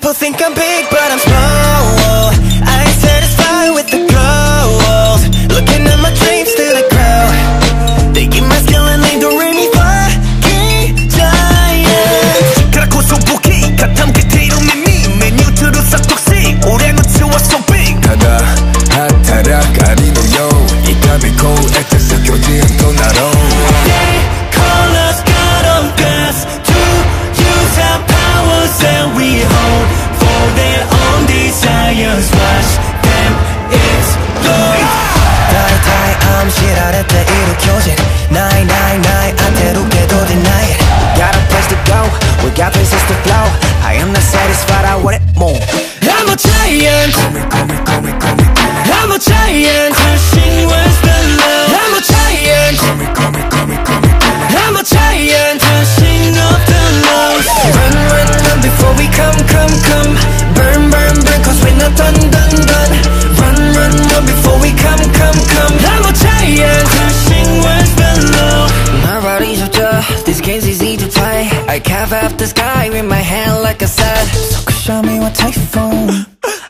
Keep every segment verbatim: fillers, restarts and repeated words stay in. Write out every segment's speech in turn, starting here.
People think I'm big, but I'm small. I ain't satisfied with the goals. Looking at my dreams through the crowd. They keep my skill and they don't really fucking giants. 그렇고 소복이 가탐 끝에 이름이 메뉴트로 싹둑씩 올해는 치웠어 big. 하다 하타락 아니노요 이 까비고 액자서 교지은 또 나로. They call us God of gods to use our powers that we hold for their own desires. Watch them explode. Die die 암시랄 때 일으켜진 nine nine nine 안태롭게도 deny it. Got a place to go, we got places to flow. I am not satisfied, I want it more. I'm a giant. Call me, call me, call me, call me, call me. I'm a giant. Crushing what's below. I'm a giant. Call me, call me, call me, call me, call me. I'm a giant. Crushing up the lows. Run, run, run before we come, come, come. Burn, burn, burn, cause we're not done, done, done. Run, run, run before we come, come, come. I'm a giant. Crushing what's below. My body's up to this game's easy to play. I carve out the sky with my hand like I said. So show me what typhoon.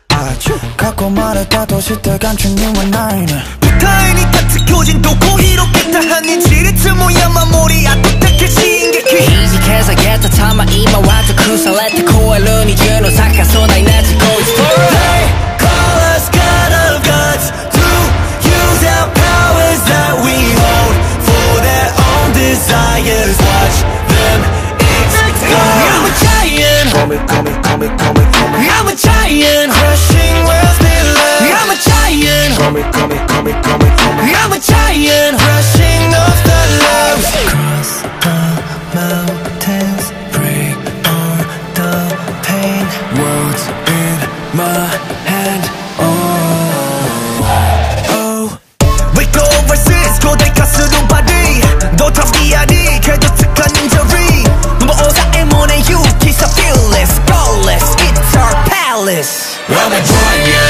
갖고 말했다 도시들 감춘 you and I. 비타인이 같은 교진도 고의롭겠다 하니 지리트 모야 마무리야 똑딱해진 게 그. 이직해서 겠다 타마 이마 와도 쿠살레트 코에 눈이 주는 사카소 나이 나지고 있어. They call us God of gods to use our powers that we hold for their own desires. Watch them explode. I'm a giant. Call me, call me, call me, call me, call me. I'm a giant. Crushing worlds below. I'm a giant. Call me, call me, call me, call me, call me. I'm a giant. Rushing off the lows. Cross the mountains, break all the pain. Words in my hand. Oh, oh. We go overseas, 고대 가스로 발이. 너 탑기아리, 개도특한 인저리. number 오사의 문의 you, kiss a fearless, flawless. It's our palace. I'm a giant.